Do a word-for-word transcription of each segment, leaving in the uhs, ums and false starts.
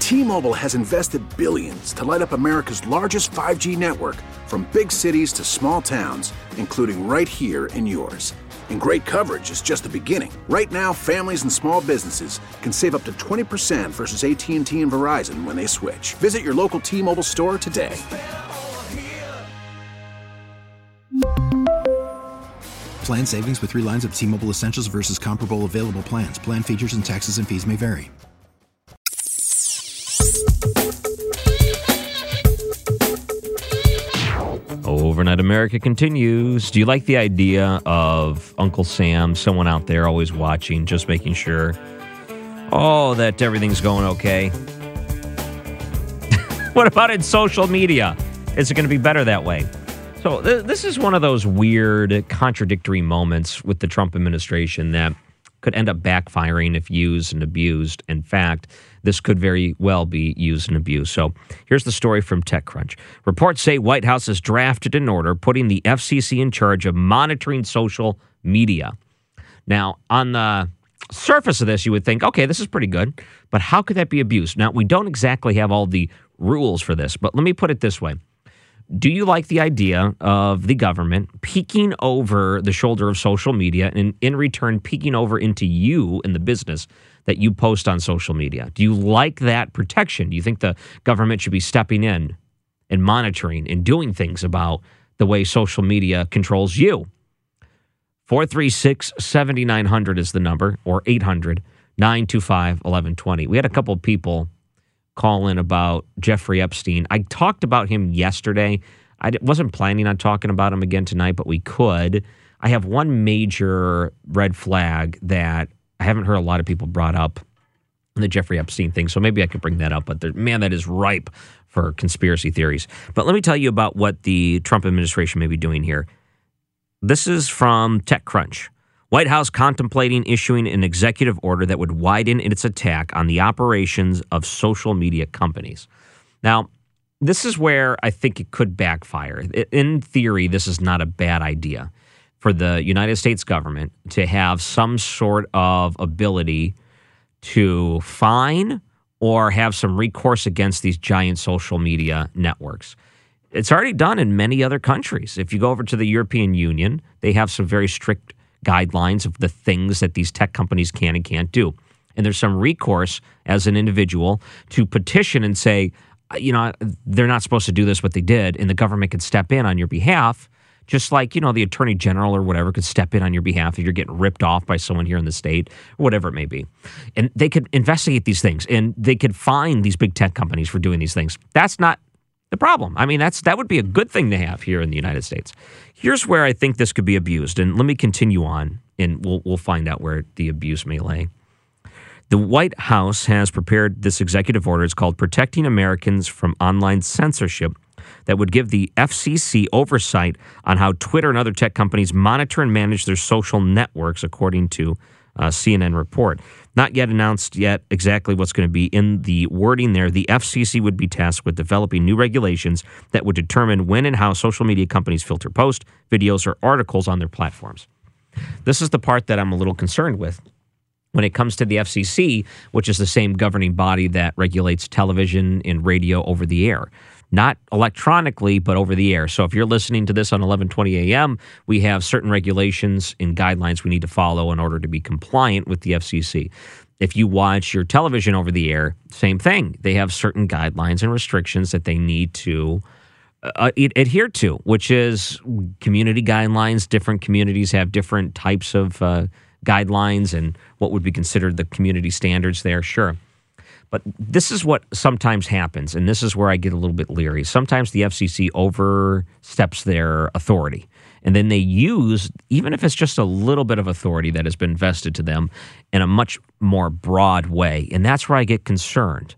T-Mobile has invested billions to light up America's largest five G network, from big cities to small towns, including right here in yours. And great coverage is just the beginning. Right now, families and small businesses can save up to twenty percent versus A T and T and Verizon when they switch. Visit your local T-Mobile store today. Plan savings with three lines of T-Mobile Essentials versus comparable available plans. Plan features and taxes and fees may vary. Overnight America continues. Do you like the idea of Uncle Sam, someone out there always watching, just making sure, oh, that everything's going okay? What about in social media? Is it going to be better that way? So th- this is one of those weird, contradictory moments with the Trump administration that could end up backfiring if used and abused. In fact, this could very well be used and abused. So here's the story from TechCrunch. Reports say White House has drafted an order putting the F C C in charge of monitoring social media. Now, on the surface of this, you would think, okay, this is pretty good, but how could that be abused? Now, we don't exactly have all the rules for this, but let me put it this way. Do you like the idea of the government peeking over the shoulder of social media and in return peeking over into you and the business that you post on social media? Do you like that protection? Do you think the government should be stepping in and monitoring and doing things about the way social media controls you? four three six, seven nine zero zero is the number, or eight hundred, nine two five, one one two zero. We had a couple of people call in about Jeffrey Epstein. I talked about him yesterday. I wasn't planning on talking about him again tonight, but we could. I have one major red flag that I haven't heard a lot of people brought up, the Jeffrey Epstein thing, so maybe I could bring that up. But there, man, that is ripe for conspiracy theories. But let me tell you about what the Trump administration may be doing here. This is from TechCrunch. White House contemplating issuing an executive order that would widen its attack on the operations of social media companies. Now, this is where I think it could backfire. In theory, this is not a bad idea for the United States government to have some sort of ability to fine or have some recourse against these giant social media networks. It's already done in many other countries. If you go over to the European Union, they have some very strict guidelines of the things that these tech companies can and can't do. And there's some recourse as an individual to petition and say, you know, they're not supposed to do this, but they did, and the government could step in on your behalf, just like, you know, the attorney general or whatever could step in on your behalf if you're getting ripped off by someone here in the state, or whatever it may be. And they could investigate these things, and they could fine these big tech companies for doing these things. That's not the problem. I mean, that's that would be a good thing to have here in the United States. Here's where I think this could be abused, and let me continue on, and we'll we'll find out where the abuse may lay. The White House has prepared this executive order. It's called Protecting Americans from Online Censorship, that would give the F C C oversight on how Twitter and other tech companies monitor and manage their social networks, according to a C N N report. Not yet announced yet exactly what's going to be in the wording there. The F C C would be tasked with developing new regulations that would determine when and how social media companies filter posts, videos, or articles on their platforms. This is the part that I'm a little concerned with. When it comes to the F C C, which is the same governing body that regulates television and radio over the air. Not electronically, but over the air. So if you're listening to this on eleven twenty a.m., we have certain regulations and guidelines we need to follow in order to be compliant with the F C C. If you watch your television over the air, same thing. They have certain guidelines and restrictions that they need to uh, adhere to, which is community guidelines. Different communities have different types of uh, guidelines and what would be considered the community standards there, sure. But this is what sometimes happens, and this is where I get a little bit leery. Sometimes the F C C oversteps their authority, and then they use, even if it's just a little bit of authority that has been vested to them, in a much more broad way, and that's where I get concerned.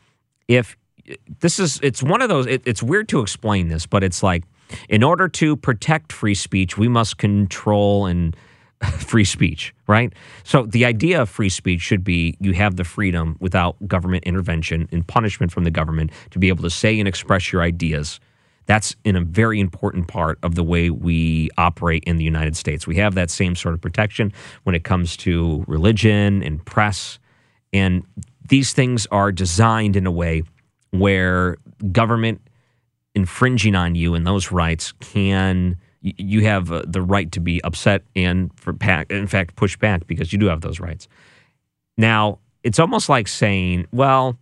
If this is, it's one of those, it, it's weird to explain this, but it's like, in order to protect free speech, we must control and free speech, right? So the idea of free speech should be you have the freedom without government intervention and punishment from the government to be able to say and express your ideas. That's in a very important part of the way we operate in the United States. We have that same sort of protection when it comes to religion and press. And these things are designed in a way where government infringing on you and those rights can, you have uh, the right to be upset and, for in fact, push back because you do have those rights. Now, it's almost like saying, well,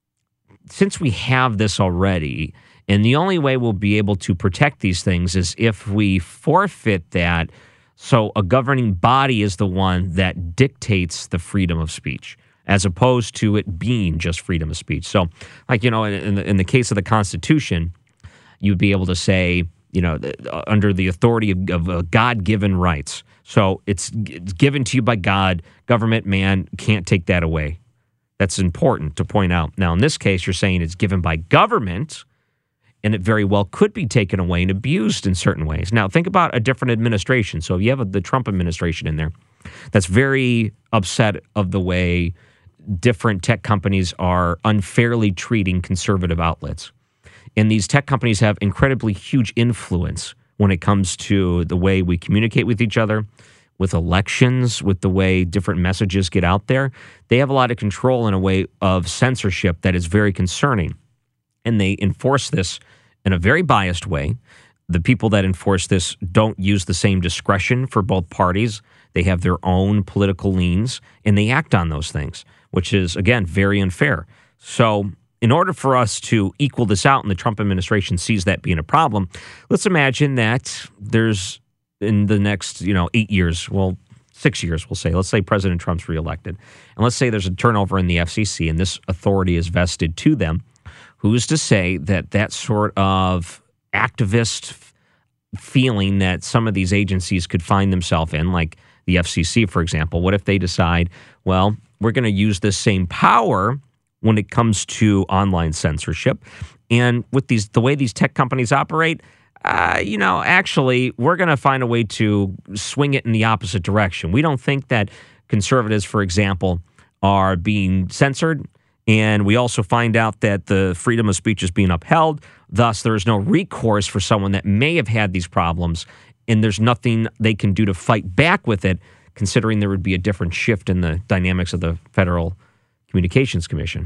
since we have this already, and the only way we'll be able to protect these things is if we forfeit that, so a governing body is the one that dictates the freedom of speech, as opposed to it being just freedom of speech. So, like, you know, in the, in the case of the Constitution, you'd be able to say, you know, under the authority of, of uh, God-given rights. So it's, it's given to you by God. Government, man, can't take that away. That's important to point out. Now, in this case, you're saying it's given by government, and it very well could be taken away and abused in certain ways. Now, think about a different administration. So if you have a, the Trump administration in there, that's very upset of the way different tech companies are unfairly treating conservative outlets. And these tech companies have incredibly huge influence when it comes to the way we communicate with each other, with elections, with the way different messages get out there. They have a lot of control in a way of censorship that is very concerning. And they enforce this in a very biased way. The people that enforce this don't use the same discretion for both parties. They have their own political leans, and they act on those things, which is, again, very unfair. So in order for us to equal this out and the Trump administration sees that being a problem, let's imagine that there's in the next, you know, eight years, well, six years, we'll say, let's say President Trump's reelected. And let's say there's a turnover in the F C C and this authority is vested to them. Who's to say that that sort of activist f- feeling that some of these agencies could find themselves in, like the F C C, for example, what if they decide, well, we're going to use this same power when it comes to online censorship. And with these, the way these tech companies operate, uh, you know, actually, we're going to find a way to swing it in the opposite direction. We don't think that conservatives, for example, are being censored. And we also find out that the freedom of speech is being upheld. Thus, there is no recourse for someone that may have had these problems. And there's nothing they can do to fight back with it, considering there would be a different shift in the dynamics of the Federal Communications Commission.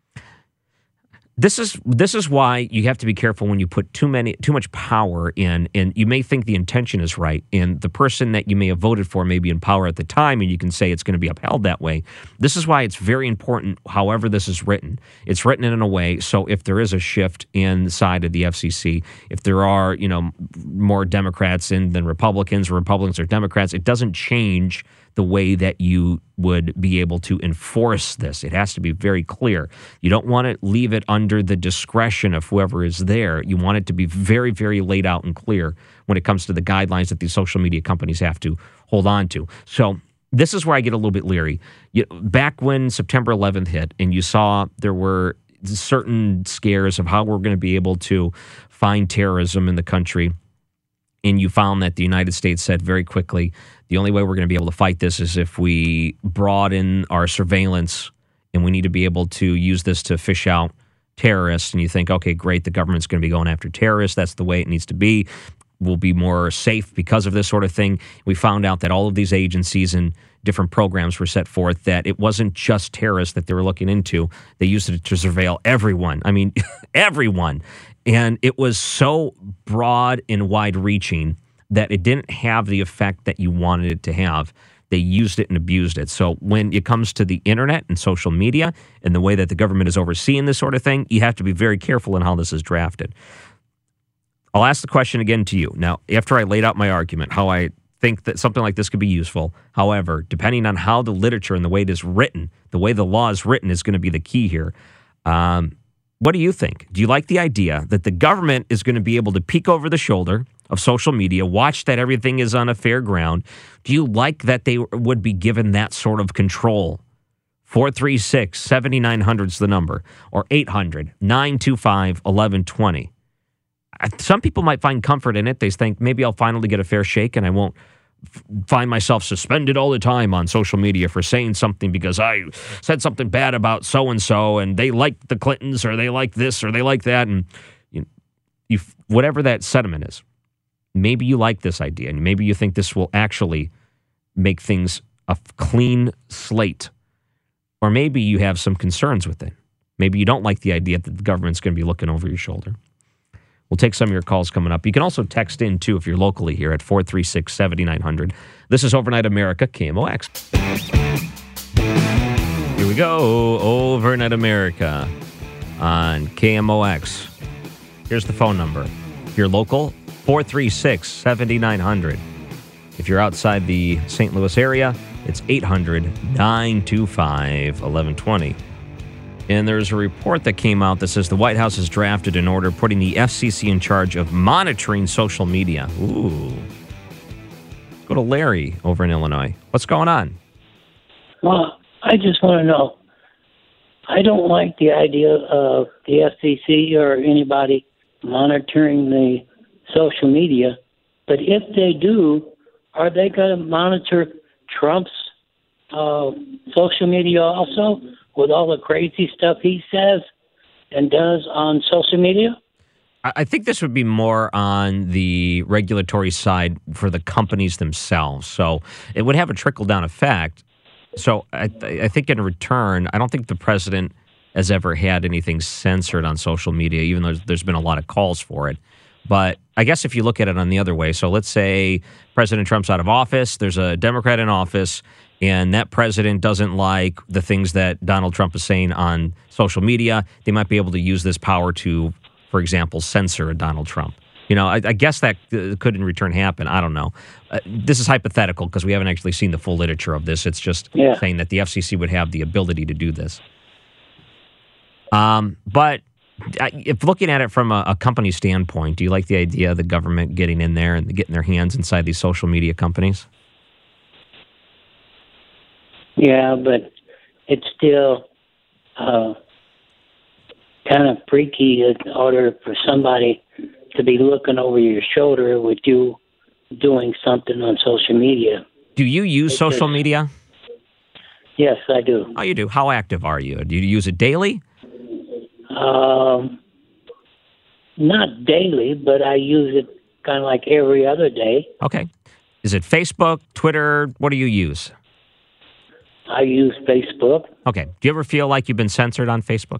This is this is why you have to be careful when you put too many too much power in, and you may think the intention is right, and the person that you may have voted for may be in power at the time, and you can say it's going to be upheld that way. This is why it's very important, however this is written. It's written in a way so if there is a shift inside of the F C C, if there are, you know, more Democrats in than Republicans, or Republicans or Democrats, it doesn't change the way that you would be able to enforce this. It has to be very clear. You don't want to leave it under the discretion of whoever is there. You want it to be very, very laid out and clear when it comes to the guidelines that these social media companies have to hold on to. So this is where I get a little bit leery. You, back when September eleventh hit and you saw there were certain scares of how we're going to be able to find terrorism in the country, and you found that the United States said very quickly, the only way we're going to be able to fight this is if we broaden our surveillance, and we need to be able to use this to fish out terrorists. And you think, okay, great, the government's going to be going after terrorists. That's the way it needs to be. We'll be more safe because of this sort of thing. We found out that all of these agencies and different programs were set forth that it wasn't just terrorists that they were looking into. They used it to surveil everyone. I mean, everyone. And it was so broad and wide-reaching that it didn't have the effect that you wanted it to have. They used it and abused it. So when it comes to the internet and social media and the way that the government is overseeing this sort of thing, you have to be very careful in how this is drafted. I'll ask the question again to you. Now, after I laid out my argument, how I think that something like this could be useful. However, depending on how the literature and the way it is written, the way the law is written is going to be the key here. Um, what do you think? Do you like the idea that the government is going to be able to peek over the shoulder of social media, watch that everything is on a fair ground? Do you like that they would be given that sort of control? four three six, seven nine zero zero is the number, or eight hundred, nine two five, one one two zero. Some people might find comfort in it. They think maybe I'll finally get a fair shake and I won't f- find myself suspended all the time on social media for saying something because I said something bad about so-and-so and they like the Clintons or they like this or they like that. And you, you, whatever that sentiment is, maybe you like this idea and maybe you think this will actually make things a clean slate. or maybe you have some concerns with it. Maybe you don't like the idea that the government's going to be looking over your shoulder. We'll take some of your calls coming up. You can also text in, too, if you're locally here at four three six, seven nine zero zero. This is Overnight America, K M O X. Here we go, Overnight America on K M O X. Here's the phone number. If you're local, four three six, seven nine zero zero. If you're outside the Saint Louis area, it's eight hundred, nine two five, eleven twenty. And there's a report that came out that says the White House has drafted an order putting the F C C in charge of monitoring social media. Ooh. Go to Larry over in Illinois. What's going on? Well, I just want to know. I don't like the idea of the F C C or anybody monitoring the social media, but if they do, are they going to monitor Trump's uh, social media also, with all the crazy stuff he says and does on social media? I think this would be more on the regulatory side for the companies themselves. So it would have a trickle-down effect. So I, I think in return, I don't think the president has ever had anything censored on social media, even though there's been a lot of calls for it. But I guess if you look at it on the other way, so let's say President Trump's out of office, there's a Democrat in office, and that president doesn't like the things that Donald Trump is saying on social media, they might be able to use this power to, for example, censor a Donald Trump. You know, I, I guess that could in return happen. I don't know. Uh, this is hypothetical because we haven't actually seen the full literature of this. It's just yeah. saying that the F C C would have the ability to do this. Um, but if looking at it from a, a company standpoint, do you like the idea of the government getting in there and getting their hands inside these social media companies? Yeah, but it's still uh, kind of freaky in order for somebody to be looking over your shoulder with you doing something on social media. Do you use it's social just, media? Yes, I do. Oh, you do? How active are you? Do you use it daily? Um, not daily, but I use it kind of like every other day. Okay. Is it Facebook, Twitter? What do you use? I use Facebook. Okay. Do you ever feel like you've been censored on Facebook?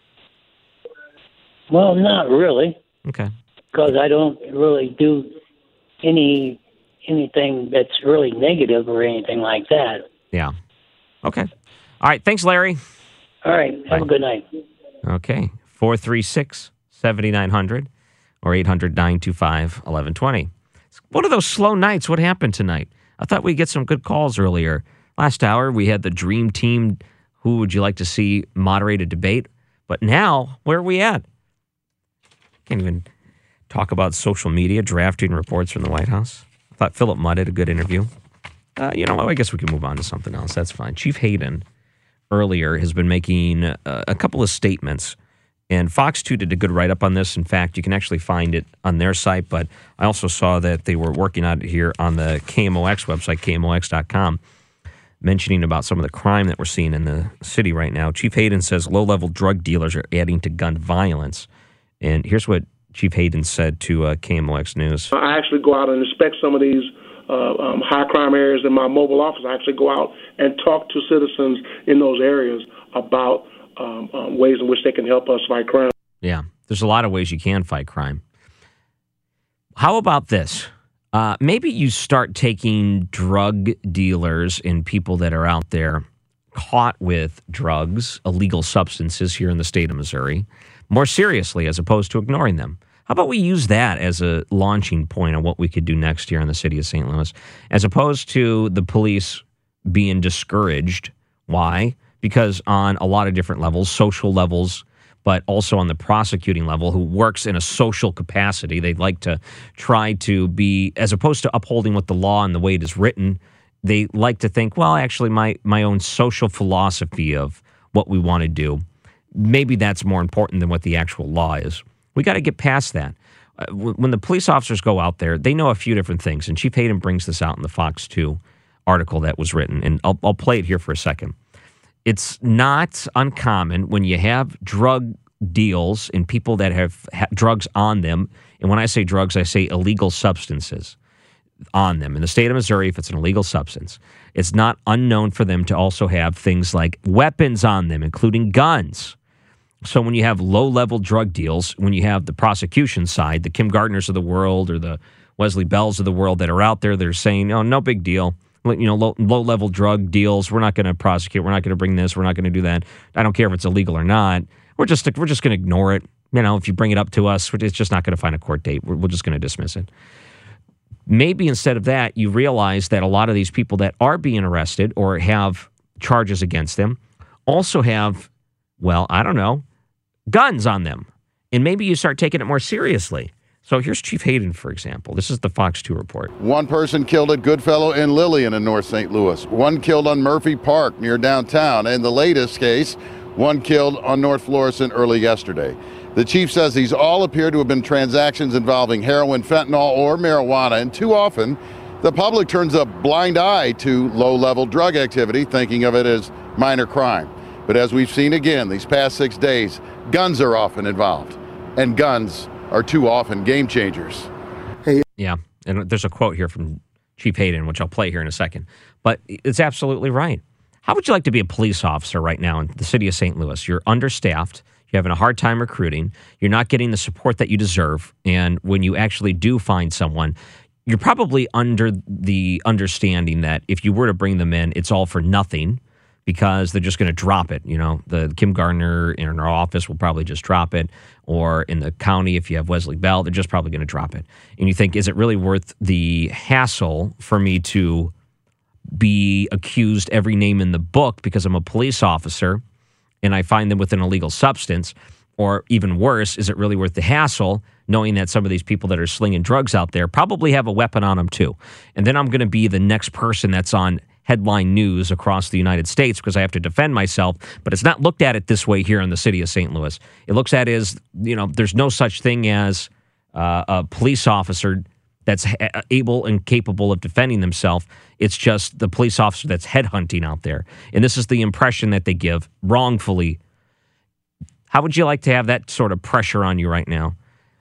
Well, not really. Okay. Because I don't really do any anything that's really negative or anything like that. Yeah. Okay. All right. Thanks, Larry. All right. Have Bye. a good night. Okay. four three six, seven nine zero zero or eight hundred, nine two five, eleven twenty. What are those slow nights? What happened tonight? I thought we'd get some good calls earlier. Last hour, we had the dream team. Who would you like to see moderate a debate? But now, where are we at? Can't even talk about social media, drafting reports from the White House. I thought Philip Mudd had a good interview. Uh, you know, I guess we can move on to something else. That's fine. Chief Hayden earlier has been making uh, a couple of statements, and Fox two did a good write-up on this. In fact, you can actually find it on their site, but I also saw that they were working on it here on the K M O X website, K M O X dot com, mentioning about some of the crime that we're seeing in the city right now. Chief Hayden says low-level drug dealers are adding to gun violence. And here's what Chief Hayden said to uh, K M O X News. I actually go out and inspect some of these uh, um, high-crime areas in my mobile office. I actually go out and talk to citizens in those areas about um, um, ways in which they can help us fight crime. Yeah, there's a lot of ways you can fight crime. How about this? Uh, maybe you start taking drug dealers and people that are out there caught with drugs, illegal substances here in the state of Missouri, more seriously as opposed to ignoring them. How about we use that as a launching point on what we could do next year in the city of Saint Louis, as opposed to the police being discouraged. Why? Because on a lot of different levels, social levels, but also on the prosecuting level, who works in a social capacity, they'd like to try to be, as opposed to upholding what the law and the way it is written, they like to think, well, actually, my, my own social philosophy of what we want to do, maybe that's more important than what the actual law is. We got to get past that. Uh, when the police officers go out there, they know a few different things, and Chief Hayden brings this out in the Fox two article that was written, and I'll, I'll play it here for a second. It's not uncommon when you have drug deals and people that have ha- drugs on them, and when I say drugs, I say illegal substances. on them. In the state of Missouri, if it's an illegal substance, it's not unknown for them to also have things like weapons on them, including guns. So when you have low-level drug deals, when you have the prosecution side, the Kim Gardners of the world or the Wesley Bells of the world that are out there, they're saying, oh, no big deal. You know, low, low-level drug deals, we're not going to prosecute, we're not going to bring this, we're not going to do that. I don't care if it's illegal or not. We're just we're just going to ignore it. You know, if you bring it up to us, it's just not going to find a court date. We're, we're just going to dismiss it. Maybe instead of that, you realize that a lot of these people that are being arrested or have charges against them also have, well, I don't know, guns on them. And maybe you start taking it more seriously. So here's Chief Hayden, for example. This is the Fox two report. One person killed at Goodfellow and Lillian in North Saint Louis. One killed on Murphy Park near downtown. And the latest case, one killed on North Florissant early yesterday. The chief says these all appear to have been transactions involving heroin, fentanyl, or marijuana, and too often the public turns a blind eye to low-level drug activity, thinking of it as minor crime. But as we've seen again these past six days, guns are often involved, and guns are too often game changers. Hey. Yeah, and there's a quote here from Chief Hayden, which I'll play here in a second, but it's absolutely right. How would you like to be a police officer right now in the city of Saint Louis? You're understaffed. You're having a hard time recruiting. You're not getting the support that you deserve. And when you actually do find someone, you're probably under the understanding that if you were to bring them in, it's all for nothing because they're just going to drop it. You know, the Kim Gardner in our office will probably just drop it. Or in the county, if you have Wesley Bell, they're just probably going to drop it. And you think, is it really worth the hassle for me to be accused every name in the book because I'm a police officer and I find them with an illegal substance? Or even worse, is it really worth the hassle knowing that some of these people that are slinging drugs out there probably have a weapon on them too? And then I'm going to be the next person that's on headline news across the United States because I have to defend myself. But it's not looked at it this way here in the city of Saint Louis. It looks at it as, you know, there's no such thing as uh, a police officer that's able and capable of defending themselves. It's just the police officer that's headhunting out there. And this is the impression that they give wrongfully. How would you like to have that sort of pressure on you right now?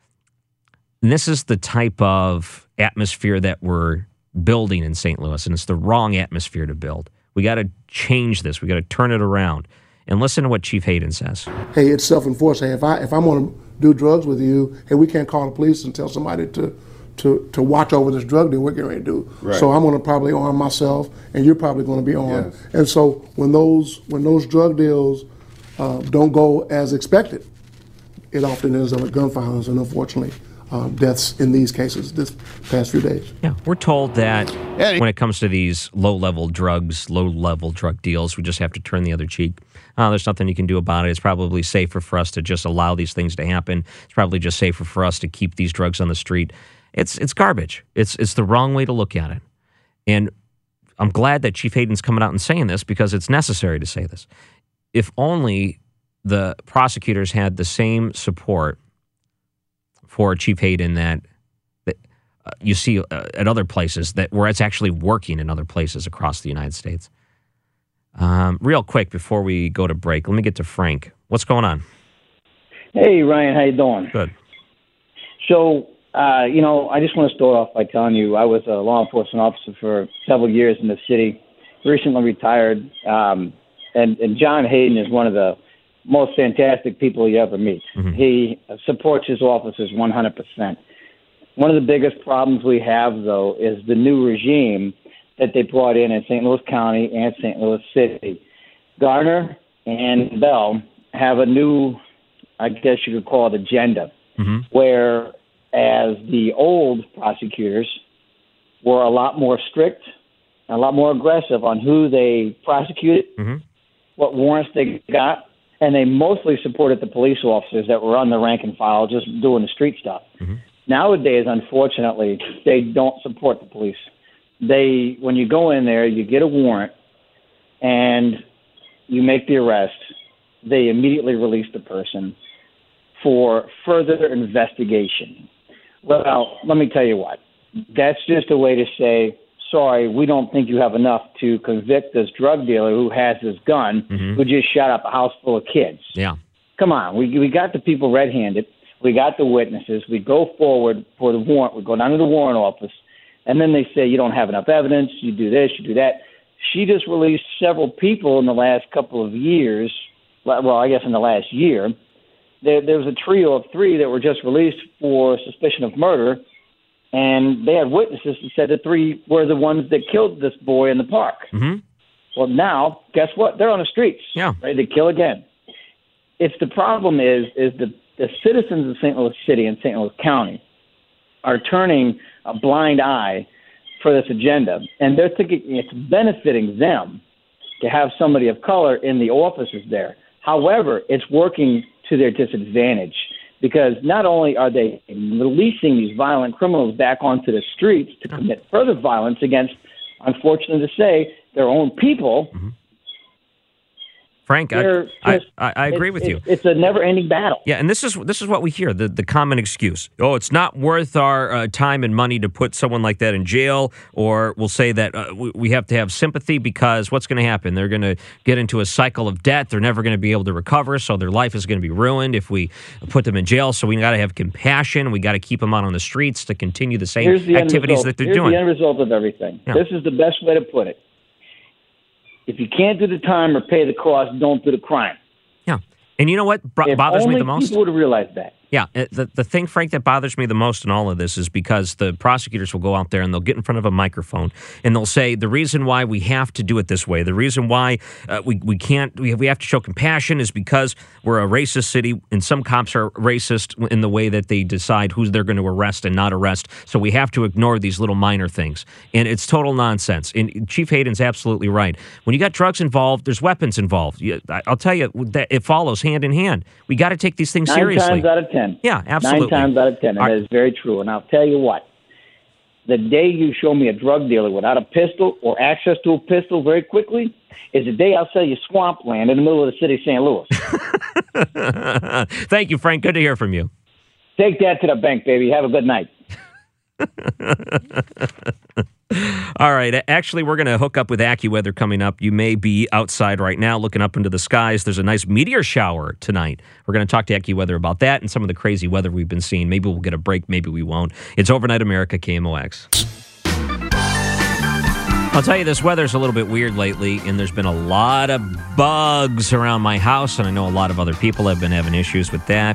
And this is the type of atmosphere that we're building in Saint Louis, and it's the wrong atmosphere to build. We got to change this. We got to turn it around. And listen to what Chief Hayden says. Hey, it's self-enforced. Hey, if I if I'm going to do drugs with you, hey, we can't call the police and tell somebody to to to watch over this drug deal we're getting ready to do. Right. So I'm going to probably arm myself, and you're probably going to be armed. Yes. And so when those when those drug deals uh, don't go as expected, it often ends up with gun violence and unfortunately uh, deaths in these cases this past few days. Yeah, we're told that when it comes to these low-level drugs, low-level drug deals, we just have to turn the other cheek. Oh, there's nothing you can do about it. It's probably safer for us to just allow these things to happen. It's probably just safer for us to keep these drugs on the street. It's it's garbage. It's it's the wrong way to look at it. And I'm glad that Chief Hayden's coming out and saying this because it's necessary to say this. If only the prosecutors had the same support for Chief Hayden that, that uh, you see uh, at other places, that where it's actually working in other places across the United States. Um, real quick before we go to break, let me get to Frank. What's going on? Hey, Ryan, how you doing? Good. So, uh, you know, I just want to start off by telling you I was a law enforcement officer for several years in the city, recently retired, um, and, and John Hayden is one of the most fantastic people you ever meet. Mm-hmm. He supports his officers one hundred percent. One of the biggest problems we have, though, is the new regime that they brought in in Saint Louis County and Saint Louis City. Gardner and Bell have a new, I guess you could call it, agenda, mm-hmm. whereas the old prosecutors were a lot more strict, a lot more aggressive on who they prosecuted, mm-hmm. what warrants they got, and they mostly supported the police officers that were on the rank and file just doing the street stuff. Mm-hmm. Nowadays, unfortunately, they don't support the police. They, when you go in there, you get a warrant and you make the arrest. They immediately release the person for further investigation. Well, let me tell you what. That's just a way to say, sorry, we don't think you have enough to convict this drug dealer who has this gun, mm-hmm. who just shot up a house full of kids. Yeah. Come on. We we got the people red-handed. We got the witnesses. We go forward for the warrant. We go down to the warrant office. And then they say you don't have enough evidence, you do this, you do that. She just released several people in the last couple of years, well, I guess in the last year. There, there was a trio of three that were just released for suspicion of murder, and they had witnesses that said the three were the ones that killed this boy in the park. Mm-hmm. Well, now, guess what? They're on the streets, yeah. ready to kill again. It's the problem is is the, the citizens of Saint Louis City and Saint Louis County are turning a blind eye for this agenda, and they're thinking it's benefiting them to have somebody of color in the offices there. However, it's working to their disadvantage because not only are they releasing these violent criminals back onto the streets to commit further violence against, unfortunately to say, their own people. Mm-hmm. Frank, I, I, I, I agree with it's, you. It's a never-ending battle. Yeah, and this is this is what we hear, the, the common excuse. Oh, it's not worth our uh, time and money to put someone like that in jail, or we'll say that uh, we, we have to have sympathy because what's going to happen? They're going to get into a cycle of debt. They're never going to be able to recover, so their life is going to be ruined if we put them in jail. So we got to have compassion. We got to keep them out on the streets to continue the same Here's the activities that they're Here's doing. Here's the end result of everything. Yeah. This is the best way to put it. If you can't do the time or pay the cost, don't do the crime. Yeah. And you know what b- if bothers only me the most? People would have realized that. Yeah. The, the thing, Frank, that bothers me the most in all of this is because the prosecutors will go out there and they'll get in front of a microphone and they'll say the reason why we have to do it this way, the reason why uh, we, we can't, we have, we have to show compassion is because we're a racist city and some cops are racist in the way that they decide who they're going to arrest and not arrest. So we have to ignore these little minor things. And it's total nonsense. And Chief Hayden's absolutely right. When you got drugs involved, there's weapons involved. I'll tell you, that it follows hand in hand. We got to take these things Nine seriously. Nine times out of ten. Yeah, absolutely. Nine times out of ten, and Our, that is very true. And I'll tell you what, the day you show me a drug dealer without a pistol or access to a pistol very quickly is the day I'll sell you swampland in the middle of the city of Saint Louis. Thank you, Frank. Good to hear from you. Take that to the bank, baby. Have a good night. All right. Actually, we're going to hook up with AccuWeather coming up. You may be outside right now looking up into the skies. There's a nice meteor shower tonight. We're going to talk to AccuWeather about that and some of the crazy weather we've been seeing. Maybe we'll get a break. Maybe we won't. It's Overnight America, K M O X. I'll tell you, this weather's a little bit weird lately, and there's been a lot of bugs around my house, and I know a lot of other people have been having issues with that.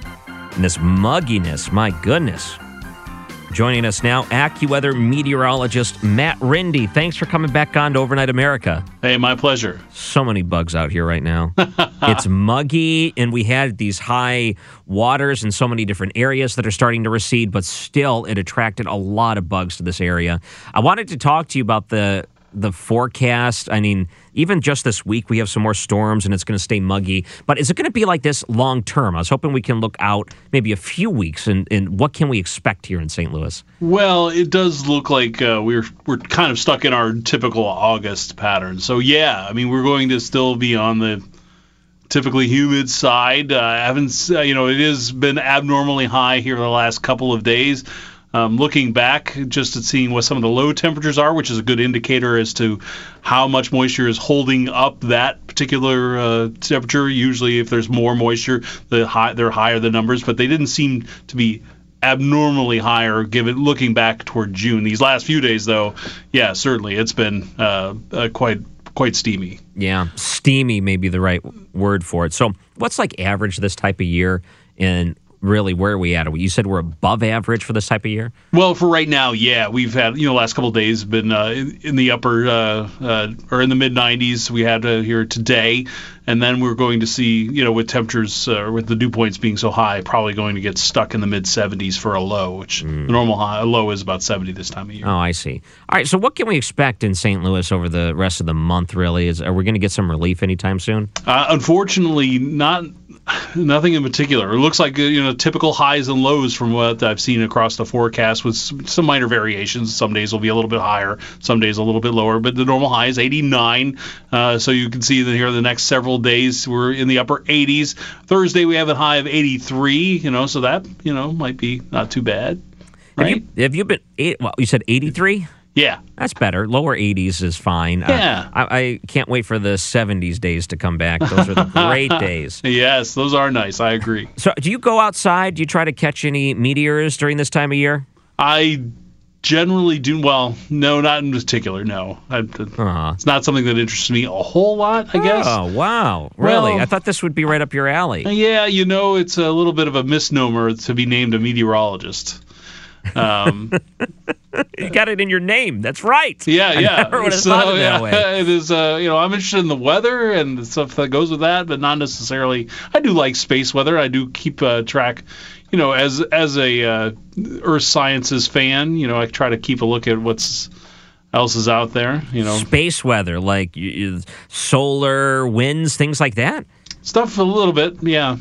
And this mugginess, my goodness. Joining us now, AccuWeather meteorologist Matt Rindy. Thanks for coming back on to Overnight America. Hey, my pleasure. So many bugs out here right now. It's muggy, and we had these high waters in so many different areas that are starting to recede, but still it attracted a lot of bugs to this area. I wanted to talk to you about the the forecast. I mean, even just this week, we have some more storms and it's going to stay muggy. But is it going to be like this long term? I was hoping we can look out maybe a few weeks and, and what can we expect here in Saint Louis? Well, it does look like uh, we're we're kind of stuck in our typical August pattern. So, yeah, I mean, we're going to still be on the typically humid side. Uh, I haven't, uh, you know, it has been abnormally high here the last couple of days. Um, looking back just at seeing what some of the low temperatures are, which is a good indicator as to how much moisture is holding up that particular uh, temperature. Usually if there's more moisture, the high, they're higher the numbers, but they didn't seem to be abnormally higher given looking back toward June. These last few days, though, yeah, certainly it's been uh, uh, quite quite steamy. Yeah, steamy may be the right word for it. So what's like average this type of year, and really, where are we at? You said we're above average for this type of year? Well, for right now, yeah. We've had, you know, last couple of days have been uh, in, in the upper, uh, uh, or in the mid nineties. We had uh, here today. And then we're going to see, you know, with temperatures, uh, with the dew points being so high, probably going to get stuck in the mid seventies for a low, which mm. the normal high, a low is about seventy this time of year. Oh, I see. All right, so what can we expect in Saint Louis over the rest of the month, really? Is Are we going to get some relief anytime soon? Uh, unfortunately, not nothing in particular. It looks like, you know, typical highs and lows from what I've seen across the forecast with some minor variations. Some days will be a little bit higher, some days a little bit lower, but the normal high is eighty-nine. Uh, so you can see that here the next several days we're in the upper eighties. Thursday we have a high of eighty-three, you know, so that, you know, might be not too bad. Right? Have you, have you been, eight, well, you said eighty-three? Yeah. That's better. Lower eighties is fine. Yeah. Uh, I, I can't wait for the seventies days to come back. Those are the great days. Yes, those are nice. I agree. So do you go outside? Do you try to catch any meteors during this time of year? I generally do well. No, not in particular. No, I, uh-huh. It's not something that interests me a whole lot, I guess. Oh wow, really? Well, I thought this would be right up your alley. Yeah, you know, it's a little bit of a misnomer to be named a meteorologist. Um, you got it in your name. That's right. Yeah, I yeah. never would have so, thought it yeah, that way. It is. Uh, you know, I'm interested in the weather and the stuff that goes with that, but not necessarily. I do like space weather. I do keep uh, track. You know, as as a uh, Earth sciences fan, you know, I try to keep a look at what's else is out there. You know, space weather, like you, solar winds, things like that. Stuff a little bit, yeah.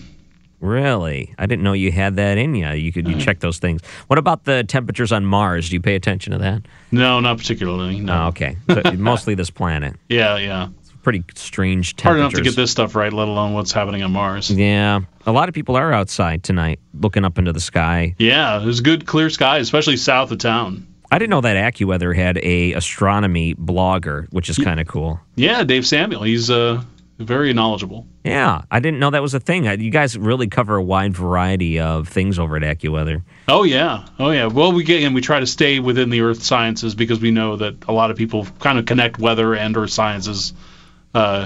Really? I didn't know you had that in you. You could you check those things. What about the temperatures on Mars? Do you pay attention to that? No, not particularly. No. Oh, okay. So mostly this planet. Yeah, yeah. It's pretty strange temperatures. Hard enough to get this stuff right, let alone what's happening on Mars. Yeah. A lot of people are outside tonight looking up into the sky. Yeah, there's good clear skies, especially south of town. I didn't know that AccuWeather had a astronomy blogger, which is kind of cool. Yeah, Dave Samuel. He's uh, very knowledgeable. Yeah, I didn't know that was a thing. You guys really cover a wide variety of things over at AccuWeather. Oh yeah, oh yeah. Well, we get and we try to stay within the Earth sciences because we know that a lot of people kind of connect weather and Earth sciences, uh,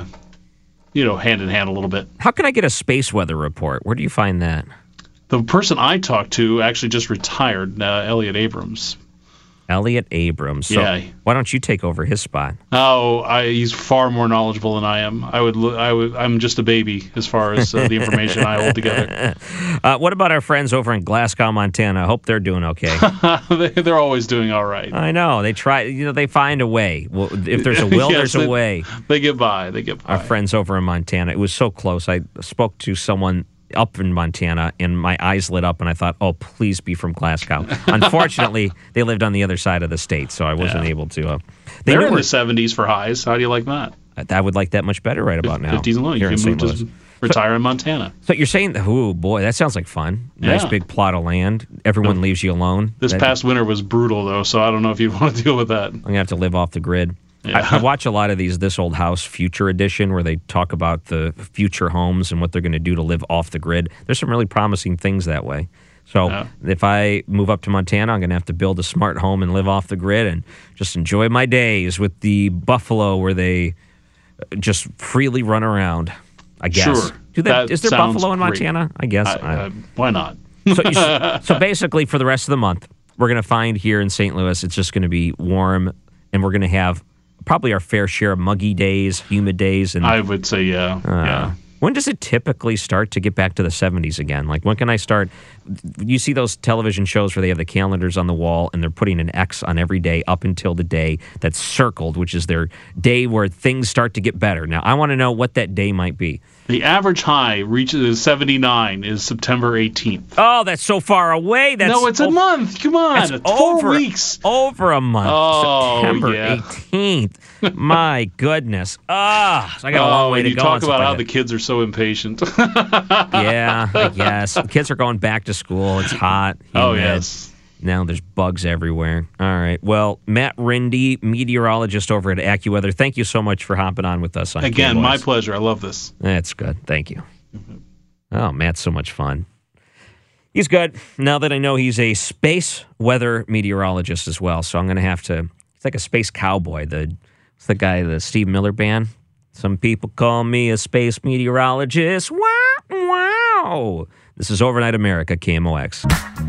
you know, hand in hand a little bit. How can I get a space weather report? Where do you find that? The person I talked to actually just retired, uh, Elliot Abrams. Elliot Abrams. So yeah. Why don't you take over his spot? Oh, I, he's far more knowledgeable than I am. I would, I would, I'm just a baby as far as uh, the information I hold together. Uh, what about our friends over in Glasgow, Montana? I hope they're doing okay. they, they're always doing all right. I know. They try. You know, they find a way. Well, if there's a will, yes, there's they, a way. They get by. They get by. Our friends over in Montana. It was so close. I spoke to someone up in Montana, and my eyes lit up, and I thought, oh, please be from Glasgow. Unfortunately, they lived on the other side of the state, so I wasn't yeah. able to. Uh, they They're in were, the seventies for highs. How do you like that? I would like that much better right about now. fifties alone. You can move to retire in Montana. So you're saying, oh, boy, that sounds like fun. Nice yeah. big plot of land. Everyone no. leaves you alone. This that, past winter was brutal, though, so I don't know if you'd want to deal with that. I'm going to have to live off the grid. Yeah. I, I watch a lot of these This Old House Future Edition where they talk about the future homes and what they're going to do to live off the grid. There's some really promising things that way. So yeah. if I move up to Montana, I'm going to have to build a smart home and live off the grid and just enjoy my days with the buffalo where they just freely run around, I guess. Sure. Do they, that is there buffalo in Montana? Great. I guess. I, I, uh, why not? so, you, so basically for the rest of the month, we're going to find here in Saint Louis, it's just going to be warm, and we're going to have probably our fair share of muggy days, humid days. And I would say, yeah. Uh, yeah. When does it typically start to get back to the seventies again? Like, when can I start? You see those television shows where they have the calendars on the wall and they're putting an X on every day up until the day that's circled, which is their day where things start to get better. Now, I want to know what that day might be. The average high reaches seventy-nine is September eighteenth. Oh, that's so far away. That's no, it's a o- month. Come on. That's Four over, weeks. Over a month. Oh, September yeah. eighteenth. My goodness. Ah, so I got a long oh, way to you go. talk and stuff about like how that. the kids are so impatient. Yeah, I guess. Kids are going back to school. It's hot. Oh, humid. yes. Now there's bugs everywhere. All right. Well, Matt Rindy, meteorologist over at AccuWeather, thank you so much for hopping on with us. On Again, K B O S. my pleasure. I love this. That's good. Thank you. Oh, Matt's so much fun. He's good. Now that I know he's a space weather meteorologist as well, so I'm going to have to, he's like a space cowboy. The, it's the guy, the Steve Miller Band. Some people call me a space meteorologist. Wow, wow. This is Overnight America, K M O X.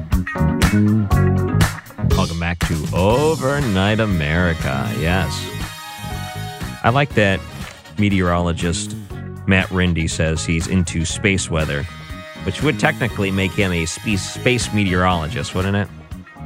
Welcome back to Overnight America. Yes. I like that meteorologist Matt Rindy says he's into space weather, which would technically make him a space, space meteorologist, wouldn't it?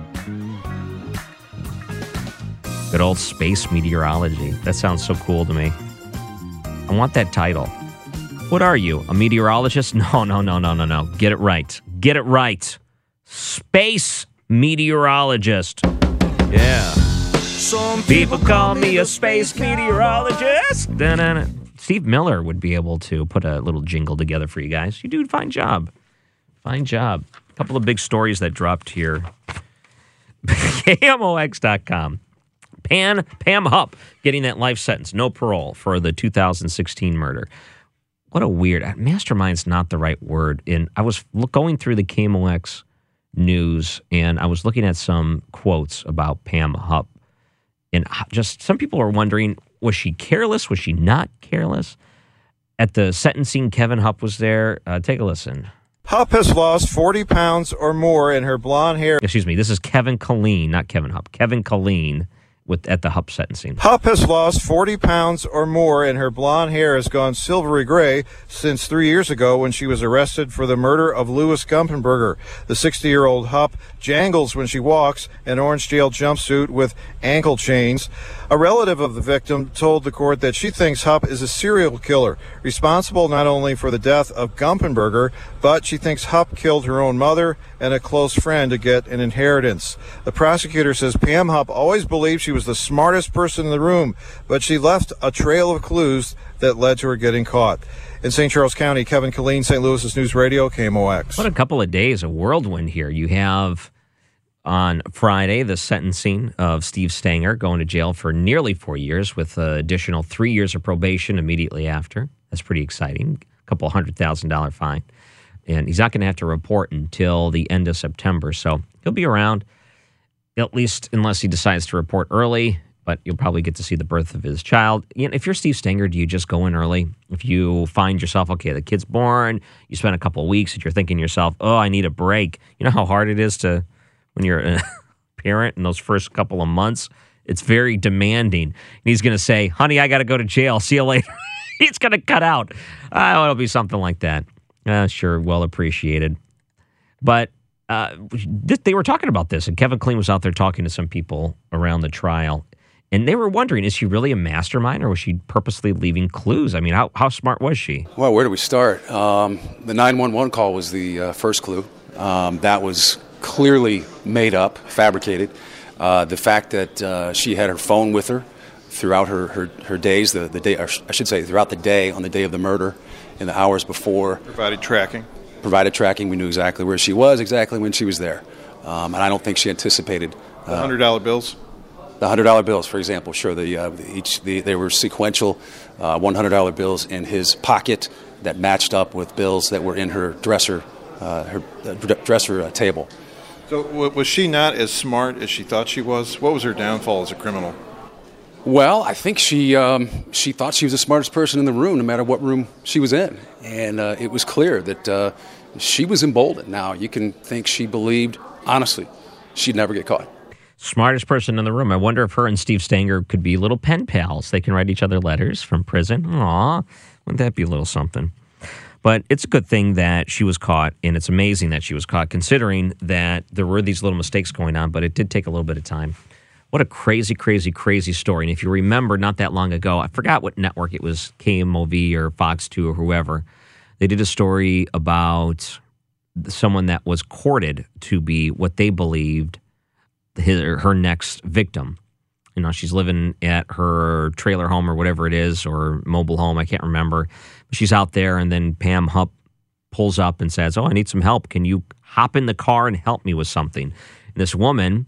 Good old space meteorology. That sounds so cool to me. I want that title. What are you, a meteorologist? No, no, no, no, no, no. Get it right. Get it right. Space meteorologist. Yeah. Some people call me a space meteorologist. Da-na-na. Steve Miller would be able to put a little jingle together for you guys. You do a fine job. Fine job. A couple of big stories that dropped here. K M O X dot com. Pan, Pam Hupp getting that life sentence, no parole, for the two thousand sixteen murder. What a weird... Mastermind's not the right word. In I was going through the K M O X news, and I was looking at some quotes about Pam Hupp. And just some people are wondering, was she careless? Was she not careless? At the sentencing, Kevin Hupp was there. Uh, take a listen. Hupp has lost forty pounds or more in her blonde hair. Excuse me, this is Kevin Killeen, not Kevin Hupp. Kevin Killeen with at the Hupp sentencing. Hupp has lost forty pounds or more, and her blonde hair has gone silvery gray since three years ago when she was arrested for the murder of Louis Gumpenberger. The sixty-year-old Hupp jangles when she walks an orange jail jumpsuit with ankle chains. A relative of the victim told the court that she thinks Hupp is a serial killer, responsible not only for the death of Gumpenberger, but she thinks Hupp killed her own mother and a close friend to get an inheritance. The prosecutor says Pam Hupp always believed she was the smartest person in the room, but she left a trail of clues that led to her getting caught. In Saint Charles County, Kevin Killeen, Saint Louis News Radio, K M O X. What a couple of days, a whirlwind here. You have on Friday the sentencing of Steve Stanger going to jail for nearly four years with an additional three years of probation immediately after. That's pretty exciting. A couple hundred thousand dollar fine. And he's not going to have to report until the end of September. So he'll be around, at least unless he decides to report early. But you'll probably get to see the birth of his child. You know, if you're Steve Stanger, do you just go in early? If you find yourself, okay, the kid's born, you spend a couple of weeks and you're thinking to yourself, oh, I need a break. You know how hard it is to, when you're a parent in those first couple of months? It's very demanding. And he's going to say, honey, I got to go to jail. See you later. He's going to cut out. Uh, it'll be something like that. Uh, sure, well appreciated. But uh, they were talking about this, and Kevin Killeen was out there talking to some people around the trial. And they were wondering, is she really a mastermind, or was she purposely leaving clues? I mean, how, how smart was she? Well, where do we start? Um, the nine one one call was the uh, first clue. Um, that was clearly made up, fabricated. Uh, the fact that uh, she had her phone with her throughout her, her, her days, the, the day, or I should say throughout the day, on the day of the murder, in the hours before. Provided tracking. Provided tracking. We knew exactly where she was, exactly when she was there. Um, and I don't think she anticipated. Uh, the one hundred dollar bills? The one hundred dollar bills, for example, sure. The, uh, each the, they were sequential uh, one hundred dollar bills in his pocket that matched up with bills that were in her dresser, uh, her uh, dresser uh, table. So w- was she not as smart as she thought she was? What was her downfall as a criminal? Well, I think she um, she thought she was the smartest person in the room, no matter what room she was in, and uh, it was clear that uh, she was emboldened. Now you can think she believed, honestly, she'd never get caught. Smartest person in the room. I wonder if her and Steve Stanger could be little pen pals. They can write each other letters from prison. Aw, wouldn't that be a little something? But it's a good thing that she was caught, and it's amazing that she was caught, considering that there were these little mistakes going on, but it did take a little bit of time. What a crazy, crazy, crazy story. And if you remember, not that long ago, I forgot what network it was, K M O V or Fox two or whoever, they did a story about someone that was courted to be what they believed his, her next victim. You know, she's living at her trailer home or whatever it is, or mobile home, I can't remember. She's out there, and then Pam Hupp pulls up and says, oh, I need some help. Can you hop in the car and help me with something? And this woman,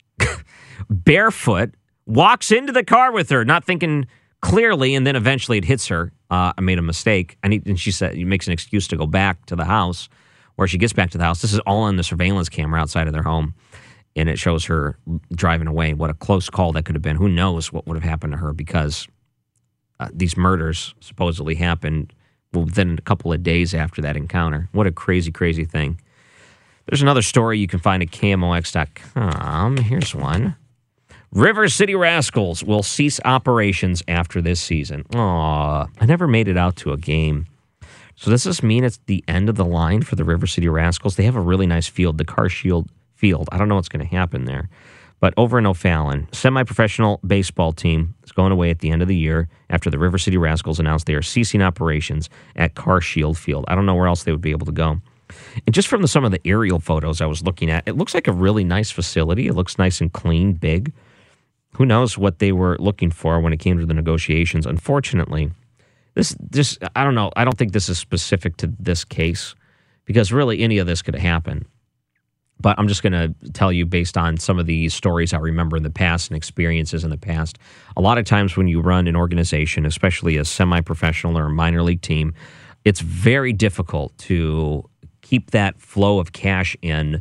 barefoot, walks into the car with her, not thinking clearly, and then eventually it hits her. Uh, I made a mistake. I need, and she said, he makes an excuse to go back to the house. Where she gets back to the house, this is all on the surveillance camera outside of their home. And it shows her driving away. What a close call that could have been. Who knows what would have happened to her, because uh, these murders supposedly happened within a couple of days after that encounter. What a crazy, crazy thing. There's another story you can find at K M O X dot com. Here's one. River City Rascals will cease operations after this season. Aw, I never made it out to a game. So does this mean it's the end of the line for the River City Rascals? They have a really nice field, the Car Shield Field. I don't know what's going to happen there. But over in O'Fallon, semi-professional baseball team is going away at the end of the year after the River City Rascals announced they are ceasing operations at Car Shield Field. I don't know where else they would be able to go. And just from the, some of the aerial photos I was looking at, it looks like a really nice facility. It looks nice and clean, big. Who knows what they were looking for when it came to the negotiations. Unfortunately, this, this I don't know. I don't think this is specific to this case, because really any of this could happen. But I'm just going to tell you, based on some of the stories I remember in the past and experiences in the past, a lot of times when you run an organization, especially a semi-professional or a minor league team, it's very difficult to keep that flow of cash in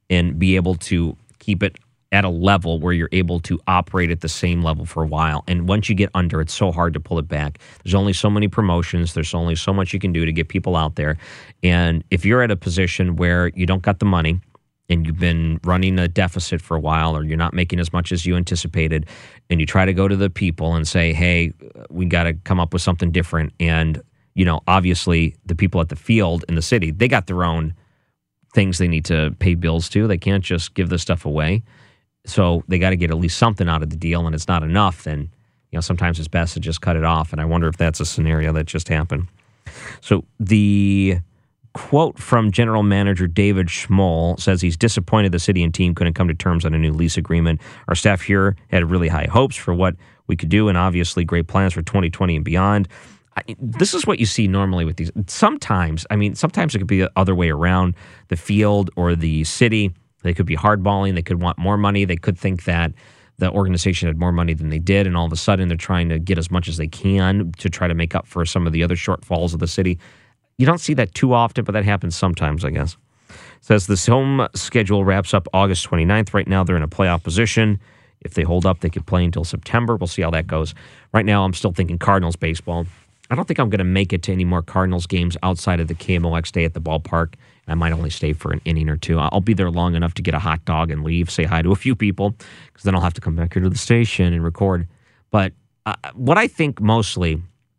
and be able to keep it at a level where you're able to operate at the same level for a while. And once you get under, it's so hard to pull it back. There's only so many promotions. There's only so much you can do to get people out there. And if you're at a position where you don't got the money and you've been running a deficit for a while, or you're not making as much as you anticipated, and you try to go to the people and say, hey, we got to come up with something different. And, you know, obviously the people at the field in the city, they got their own things they need to pay bills to. They can't just give this stuff away. So they got to get at least something out of the deal, and it's not enough, then, you know, sometimes it's best to just cut it off. And I wonder if that's a scenario that just happened. So the quote from General Manager David Schmoll says he's disappointed the city and team couldn't come to terms on a new lease agreement. Our staff here had really high hopes for what we could do, and obviously great plans for twenty twenty and beyond. I, this is what you see normally with these. Sometimes, I mean, sometimes it could be the other way around. The field or the city, they could be hardballing. They could want more money. They could think that the organization had more money than they did, and all of a sudden they're trying to get as much as they can to try to make up for some of the other shortfalls of the city. You don't see that too often, but that happens sometimes, I guess. It says this home schedule wraps up August twenty-ninth. Right now they're in a playoff position. If they hold up, they could play until September. We'll see how that goes. Right now I'm still thinking Cardinals baseball. I don't think I'm going to make it to any more Cardinals games outside of the K M O X day at the ballpark. I might only stay for an inning or two. I'll be there long enough to get a hot dog and leave, say hi to a few people, because then I'll have to come back here to the station and record. But uh, what I think mostly,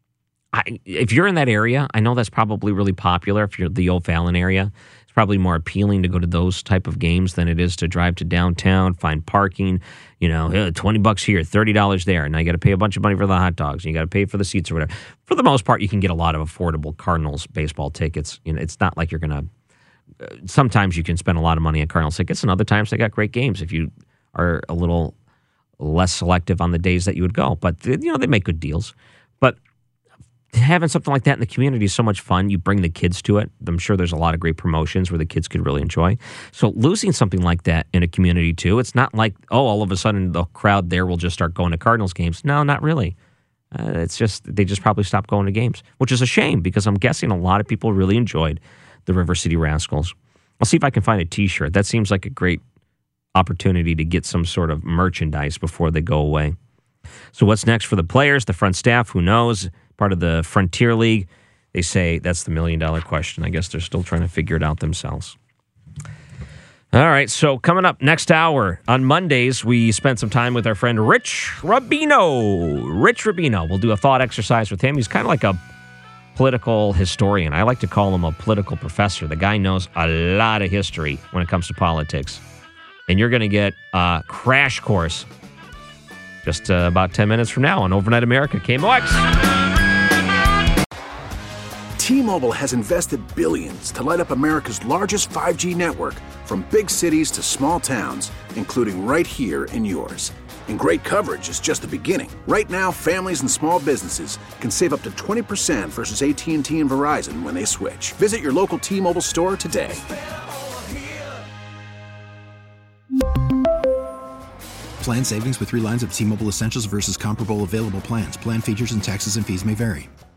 I, if you're in that area, I know that's probably really popular. If you're the O'Fallon area, it's probably more appealing to go to those type of games than it is to drive to downtown, find parking, you know, twenty bucks here, thirty dollars there. Now you got to pay a bunch of money for the hot dogs, and you got to pay for the seats or whatever. For the most part, you can get a lot of affordable Cardinals baseball tickets. You know, it's not like you're going to, uh, sometimes you can spend a lot of money on Cardinals tickets, and other times they got great games if you are a little less selective on the days that you would go. But, you know, they make good deals. But having something like that in the community is so much fun. You bring the kids to it. I'm sure there's a lot of great promotions where the kids could really enjoy. So losing something like that in a community too, it's not like, oh, all of a sudden the crowd there will just start going to Cardinals games. No, not really. Uh, it's just, they just probably stopped going to games, which is a shame because I'm guessing a lot of people really enjoyed the River City Rascals. I'll see if I can find a t-shirt. That seems like a great opportunity to get some sort of merchandise before they go away. So what's next for the players, the front staff? Who knows? Part of the Frontier League. They say that's the million-dollar question. I guess they're still trying to figure it out themselves. All right, so coming up next hour, on Mondays, we spent some time with our friend Rich Rubino. Rich Rubino. We'll do a thought exercise with him. He's kind of like a political historian. I like to call him a political professor. The guy knows a lot of history when it comes to politics. And you're going to get a crash course just uh, about ten minutes from now on Overnight America, K M O X. T-Mobile has invested billions to light up America's largest five G network, from big cities to small towns, including right here in yours. And great coverage is just the beginning. Right now, families and small businesses can save up to twenty percent versus A T and T and Verizon when they switch. Visit your local T-Mobile store today. Plan savings with three lines of T-Mobile Essentials versus comparable available plans. Plan features and taxes and fees may vary.